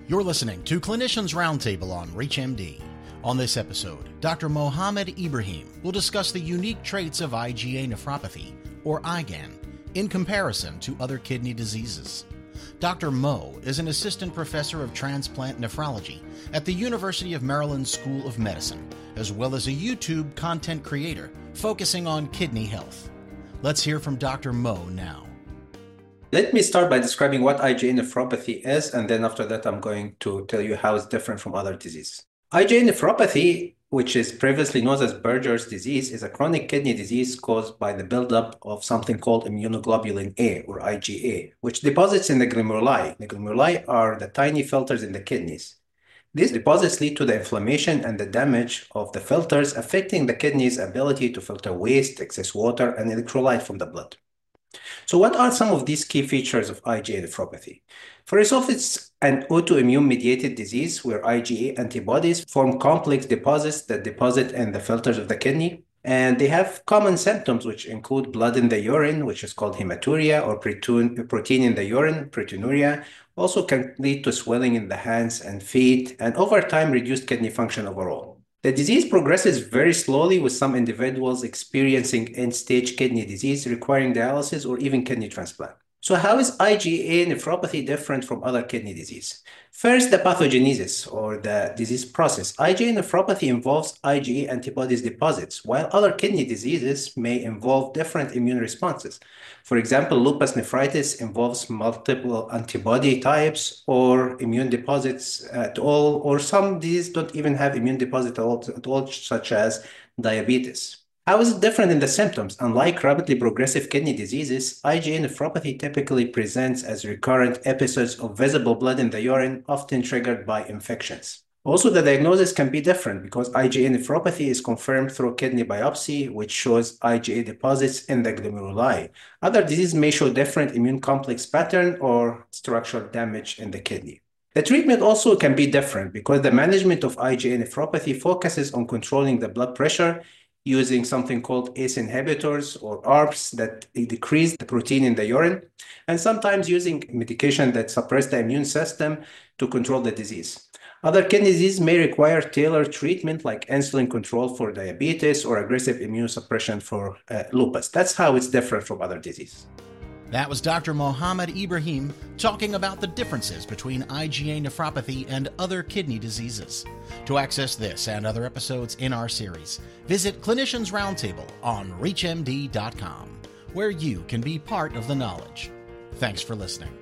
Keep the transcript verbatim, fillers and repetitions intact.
You're listening to Clinicians Roundtable on ReachMD. On this episode, Doctor Mohammed Ibrahim will discuss the unique traits of I G A nephropathy, or I G A N, in comparison to other kidney diseases. Doctor Mo is an assistant professor of transplant nephrology at the University of Maryland School of Medicine, as well as a YouTube content creator focusing on kidney health. Let's hear from Doctor Mo now. Let me start by describing what I G A nephropathy is, and then after that, I'm going to tell you how it's different from other diseases. I G A nephropathy, which is previously known as Berger's disease, is a chronic kidney disease caused by the buildup of something called immunoglobulin A, or I G A, which deposits in the glomeruli. The glomeruli are the tiny filters in the kidneys. These deposits lead to the inflammation and the damage of the filters, affecting the kidney's ability to filter waste, excess water, and electrolyte from the blood. So what are some of these key features of I G A nephropathy? First off, it's an autoimmune-mediated disease where I G A antibodies form complex deposits that deposit in the filters of the kidney. And they have common symptoms, which include blood in the urine, which is called hematuria, or protein in the urine, proteinuria. Also can lead to swelling in the hands and feet, and over time, reduced kidney function overall. The disease progresses very slowly, with some individuals experiencing end-stage kidney disease requiring dialysis or even kidney transplant. So how is I G A nephropathy different from other kidney disease? First, the pathogenesis, or the disease process. I G A nephropathy involves I G A antibodies deposits, while other kidney diseases may involve different immune responses. For example, lupus nephritis involves multiple antibody types or immune deposits at all, or some diseases don't even have immune deposits at all, at all such as diabetes. How is it different in the symptoms? Unlike rapidly progressive kidney diseases, I G A nephropathy typically presents as recurrent episodes of visible blood in the urine, often triggered by infections. Also, the diagnosis can be different because I G A nephropathy is confirmed through kidney biopsy, which shows I G A deposits in the glomeruli. Other diseases may show different immune complex pattern or structural damage in the kidney. The treatment also can be different because the management of I G A nephropathy focuses on controlling the blood pressure using something called A C E inhibitors or A R Bs that decrease the protein in the urine, and sometimes using medication that suppress the immune system to control the disease. Other kidney diseases may require tailored treatment like insulin control for diabetes or aggressive immune suppression for uh, lupus. That's how it's different from other diseases. That was Doctor Mohammed Ibrahim talking about the differences between I G A nephropathy and other kidney diseases. To access this and other episodes in our series, visit Clinicians Roundtable on reach M D dot com, where you can be part of the knowledge. Thanks for listening.